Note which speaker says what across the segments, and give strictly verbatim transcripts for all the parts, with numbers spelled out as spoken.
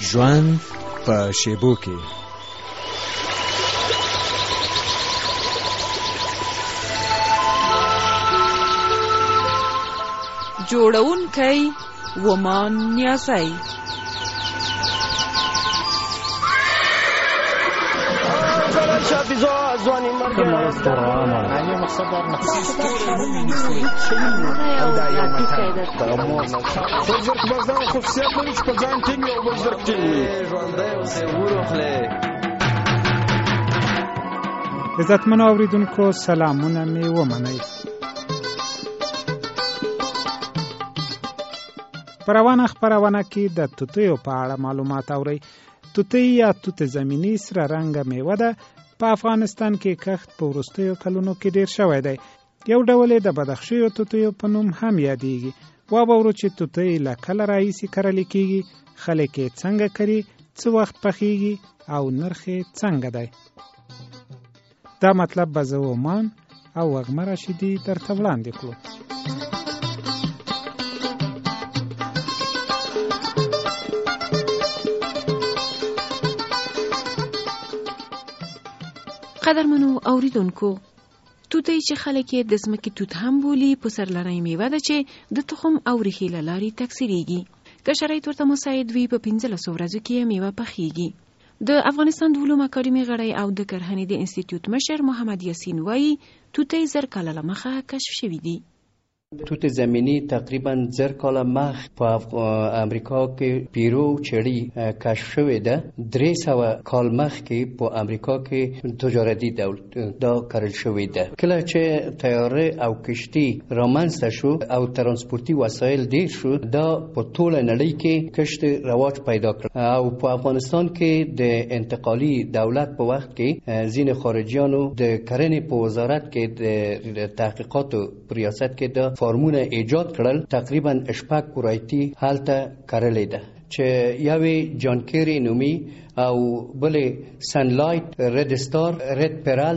Speaker 1: ژوند په شیبو کې.
Speaker 2: جوړونکی ومان نیازی.
Speaker 3: عزتمنو اوریدونکو سلامونه می ومنئ. په روانه خپرونه کې د توتیو په اړه معلومات اورئ. توتی یا توت زمینی سره رنګه میوه ده. په افغانستان کې کښت په وروستیو کلونو کې ډیر شوی دی. یو ډول د بدخشیو توتیو په نوم هم یادېږي. واورو چې توتی له کله راهیسې کرل کېږي، خلک یې څنګه کري، څه وخت پخېږي او نرخ یې څنګه دی. دا مطلب به زه ومان او وږمه راشدي درته وړاندې کړو.
Speaker 2: قدرمنو اوریدونکو، توتی چې خلک یې د ځمکې توت هم بولي، پسرلنۍ میوه ده چې د تخم او ریښې له لارې تکثیریږي. که شرایط ورته مساعد وي، په پنځلسو ورځو کې یې میوه پخیږي. د افغانستان د علومو اکاډمۍ غړی او د کرهنې د انسټیټیوټ مشر محمد یاسین وایي توتی زر کاله له مخه کشف شوي دي.
Speaker 4: توت زمینی تقریبا زر کاله مخ په امریکا کې پیرو چړی کشف شوې ده. درې سوه کال مخ کې په امریکا کې تجارتي دولت دا کرل شوې ده. کله چې طیاره او کشتی رامنځته شو او ترانسپورتي وسایل ډیر شو، دا په ټوله نړۍ کې کشت رواج پیدا کړ. او په افغانستان کې د انتقالي دولت په وخت کې ځینې خارجیانو د کرنې په وزارت کې د تحقیقاتو په ریاست کې دا فارمونه ایجاد کړل. تقریبا شپږ ورایتي هلته کرلې ده چې یوې جان کیری نومي او بلې سنلایت، رد ستار، رد پرل،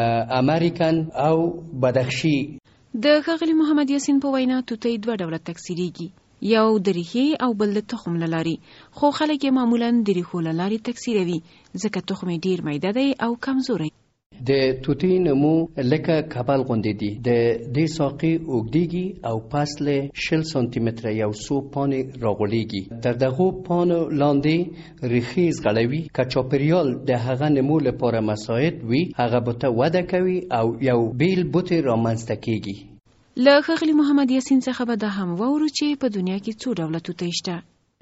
Speaker 4: امریکن او بدخشي.
Speaker 2: د ښاغلي محمد یاسین په وینا توتی دوه ډوله تکثیریږي، یو د ریښې او بل د تخم له لارې، خو خلک یې معمولا د ریښو له لارې تکثیروي ځکه تخم یې ډیر میده دی او کمزوری.
Speaker 4: د توتی نمو لکه کبل غوندې دي. د دې ساقې اوږدېږي او فاصل شل سانتي متره یو څو پاڼې راغوړېږي. تر دغو پاڼو لاندې ریښې ځغړوي. که چاپېریال د هغه نمو لپاره مساعد وي، هغه بوټه وده کوي او یو بیل بوټی رامنځته کېږي.
Speaker 2: له ښاغلي محمد یاسین څخه به دا هم واورو چې په دنیا کې څو ډوله توتی شته.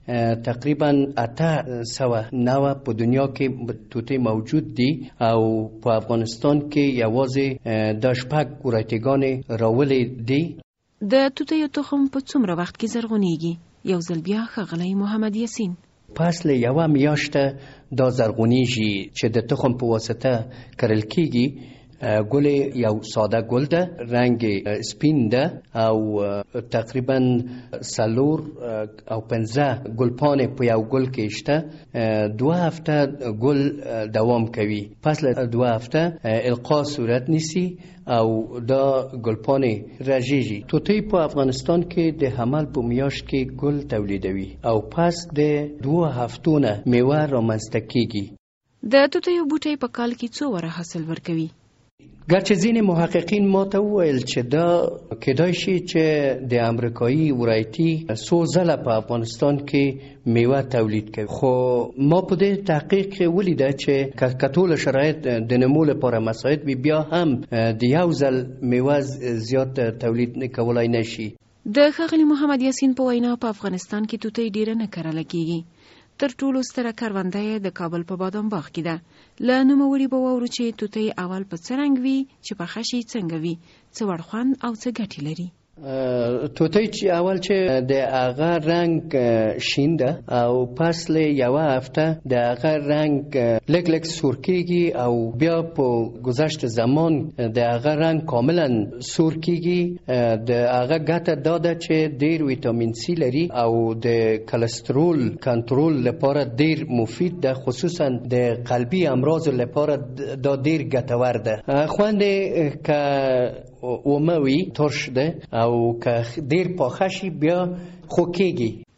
Speaker 4: تقریبا اته سوه نوه په دنیا کې توتی موجود دي او په افغانستان کې یوازې دا شپږ ورایتیګانې راولې دي.
Speaker 2: د توتیو تخم په څومره وخت کې زرغونیږي؟ یو ځل بیا ښاغلی محمد یاسین.
Speaker 4: فصل یوه میاشته دا زرغونیږي چې د تخم په واسطه کرل کېږي. ګل یو ساده ګل ده، رنگ سپین ده او تقریبا سلور او پنځه ګل پانې په یو ګل کې شته. دوه هفته ګل دوام کوي. پس له دوه هفته القا صورت نیسي او دا ګل پانې رژیږي. توتی په افغانستان کې د حمل په میاشت کې ګل تولیدوي او پس د دوه هفتو نه میوه رامنځته کېږي.
Speaker 2: د توتیو بوټی په کال کې څو واره حاصل ورکوي؟
Speaker 4: گرچه ځینې محققین ما ته وویل چې دا کېدای شي چې د امریکایي ورایتي څو ځله په افغانستان کې میوه تولید کوي، خو ما په دې تحقیق کې ولیده چې که ټول شرایط د نمو لپاره مساعد وي، بیا هم د یو ځل میوه زیات تولید کولای نشي.
Speaker 2: د ښاغلي محمد یاسین په وینا په افغانستان کې توتی ډیره نه کرله کېږي. تر ټولو ستره کرونده یې د کابل په بادام باغ کې ده. له نوموړي به واورو چې توتی اول په څه رنګ وي، چې پخه شي څنګه وي، څه وړ خوند او څه ګټې لري.
Speaker 4: توتی چې اول چې د هغه رنگ شین ده او پس له یوه هفته د هغه رنگ لږ لږ سور کېږي او بیا په گذشت زمان د هغه رنگ کاملا سور کېږي. د هغه ګټه دا ده چې ډېر ویټامین سی لري او د کلسترول کنټرول لپاره ډېر مفید ده، خصوصا د قلبي امراضو لپاره دا ډېر ګټور ده. خوند که اوموي ترش ده او که ډیر پاخه شي بیا خو کېږي.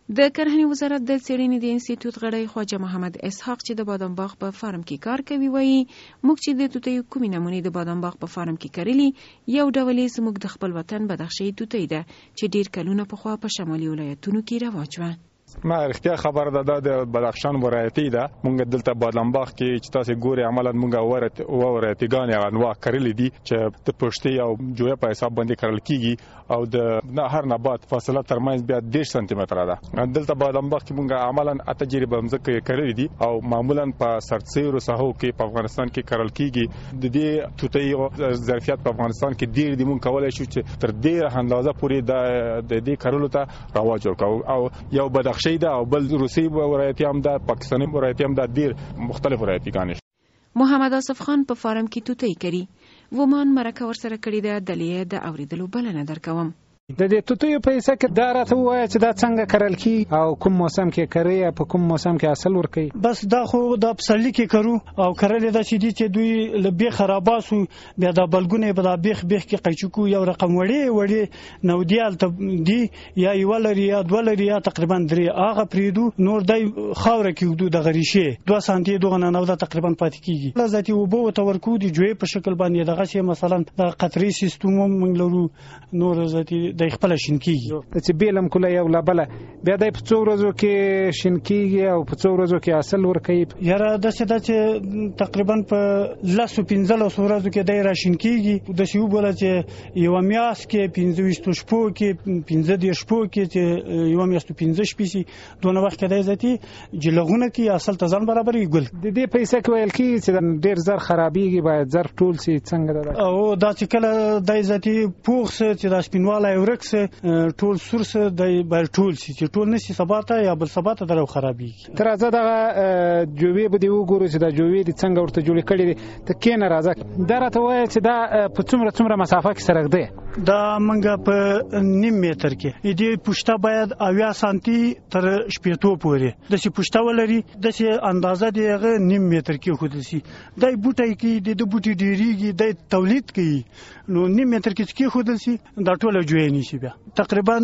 Speaker 2: د کرهنې وزارت د څېړنې د انسټیټیوټ غړی خواجه محمد اسحاق چې د بادام باغ په فارم کې کار کوي وایي موږ چې د توتیو کومې نمونې د بادام باغ په فارم کې کرلي یو ډول یې زموږ د خپل وطن بدخشۍ توتی ده چې ډېر کلونه پخوا په شمالي ولایتونو کې رواج وه.
Speaker 5: ما رښتیا خبره ده دا د بدخشان ورایتي ده. مونږ دلته بادام باغ کې چې تاسو ګوري عملاً مونږ ورت او ورایتيګان یا انواع کړلې دي چې د پښتي او جوړه په حساب باندې کړل کیږي او د هر نبات فاصله ترمنځ بیا دېرش سانتي متره ده. دلته بادام باغ کې مونږ عملاً اته تجربه مزه کړلې دي او معمولاً په سرسیرو ساحو کې په افغانستان کې کړل کیږي. د دې توتي ظرفیت په افغانستان کې ډیر دي. مونږ کولای شو چې تر دې اندازه پورې د دې کړلو ته رواج ورکړو او یو بدخشان شي دا او بل روسي ولایتي هم دا پاکستاني ولایتي هم دا ډیر مختلف ولایتيګان.
Speaker 2: محمد آصف خان په فارم کې توتی کوي. ومان مرکه ورسره کړې ده. دلیه د اوریدلو بلنه درکوم.
Speaker 3: د دې توتیو په حصہ کې دا راته وایي چې دا څنګه کرل کی او کوم موسم کې کري په کوم موسم کې حاصل ورکي.
Speaker 6: بس دا خو د پسرلي کې کرو او کرل دا چې دي چې دوی لبي خراباسو بیا د بلګونه په دا بیخ بیخ کې قیچکو یو رقم وړي وړي نو دیال ته دی یا یولری یا دولری یا تقریبا درې هغه پریدو نور دای خاور کې ودو د غریشه دوه سانتي دوه نه نو تقریبا پاتې کیږي. لزتي وبو تورکو دي جوې په شکل باندې دغه شی مثلا د قطري سیستم موږ لرو نور زتي د خپل شینکیږي
Speaker 3: چې بیلم کوله یو لبله بیا د په څو ورځو کې شینکیږي او په څو ورځو کې حاصل ورکوي.
Speaker 6: یاره د څه د چې تقریبا په لاسو پنځلو ورځو کې د را شینکیږي د شی وبله چې یو میاس کې پنځه ویشت شپو کې پنځه د شپو کې چې یو میاس پنځه شپې دونه وخت کې د ذاتی جلغونه کې اصل تزان برابرې ګل
Speaker 3: د دې پیسې کې ویل کی چې ډیر زر خرابېږي باید زر ټول سي څنګه ده
Speaker 6: او دا چې کله د ذاتی پوخ چې د سپینواله ورکس ټول سورس د بل ټول سي چې ټول نشي ثباته یا بل ثباته درو خرابېږي.
Speaker 3: تر ازه دا جوړې به دی وګورو چې دا جوړې د څنګه ورته جوړې کړي دي ته کې نه راځه دا راته وایي چې دا په څومره څومره مسافه کې سره ده.
Speaker 6: دا منګه په نیم متر کې دې پښته باید اویا سانتي تر شپېتو پورې د شي پښته ولري د شي اندازه دیغه نیم متر کې خود سي دای بوټي کې د بوټي ډیریږي د تولید کوي نو نیم متر کې کې خود سي دا ټول جوړې نشي بیا تقریبا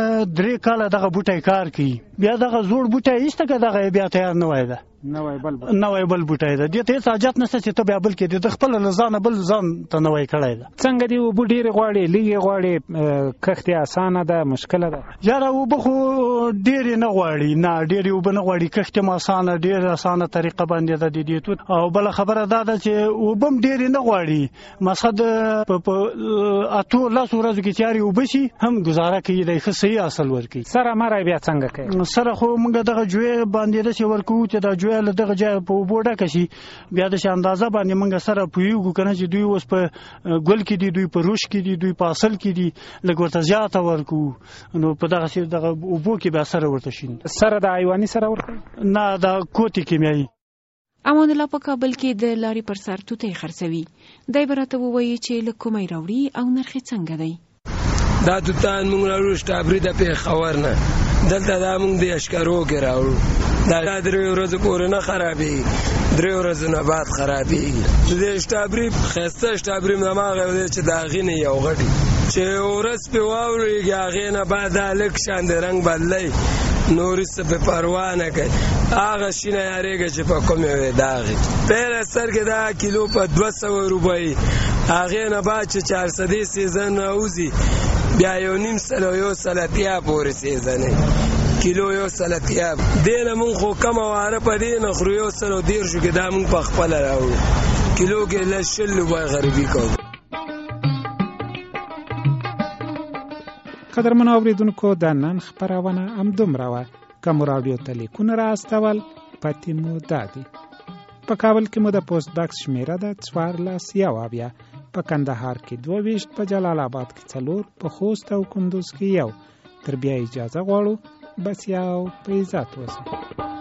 Speaker 6: درې کاله دغه بوټي کار کوي بیا دغه زوړ بوټي ایسته دغه بیا تیار نه وای ده
Speaker 3: نوې بل
Speaker 6: نوې بل بوټي ده دې ته حاجت نشته چې ته بیا بل کې د خپل لزان بل ځان ته نوې کړای ده.
Speaker 3: څنګه دی وب ډیر غواړي لګي غواړي کښتي اسانه ده مشکله ده.
Speaker 6: یاره وب خو ډیر نه غواړي نه ډیر وب نه غواړي کښتي ما اسانه ډیر اسانه طریقه باندې ده دي ته او بل خبره ده چې وبم ډیر نه غواړي مقصد په اته لاس ورځو کې تیاری وبشي هم گزاره کوي د خصي اصل ورکی
Speaker 3: سره مړای بیا څنګه کوي
Speaker 6: سره خو موږ دغه جوې باندې د ورکو چې د له دغه ځای په بوډا کشي بیا د اندازه باندې منګه سره پویو کنه چې دوی اوس په ګل کې دي دوی په روش کې دي دوی په اصل کې دي لګ ورته زیاته ورکو نو په دغه سي دغه وبو کې به سره ورته شین
Speaker 3: سره د ایواني سره ورکو
Speaker 6: نه د کوټي کیمیاوي.
Speaker 2: امان الله په کابل کې د لاري پر سر توتي خرڅوي. دای برته وایي چې لکومای راوړي او نرخ څنګه دی.
Speaker 7: دا توتان موږ راوړو شتابري د په خبر نه دلته دا موږ د اشکارو کې راوړو دا درې ورځې پورې نه خرابېږي درې ورځې نه بعد خرابېږي د شتابري ښایسته شتابري هماغه دی چې د هغې نه یو غټي چې ورځ پې واورېږي هغې نه بعد دا لږ شان د رنګ بدلی نو وروسته پې پروا نه کوي هغه شي نه یارېږي چې په کومې وې داغې پیله سر کې دا کیلو په دوه سوه روپۍ هغې نه بعد چې چار سدې سیزن راوځي بیا یو نیم سل او یو سل اتیا پورې سیزنې کیلو یو سلطیا دینه مون خو کم واره په دینه خو یو سل او دیر شو کې دا مون په خپل راوړو کیلو کې لشل وای غریبي کو.
Speaker 3: قدرمن اوریدونکو د نن خبرونه ام دومره وه کوم راډیو تلیکون را استول پتی مو دادی په کابل کې مو د پوسټ باکس شمیره ده څوارلس یو اویا په کندهار کې دوه ویشت په جلال آباد کې څلور په خوست او کندوز کې یو تر بیا اجازه غواړو بس یو په عزت اوسئ.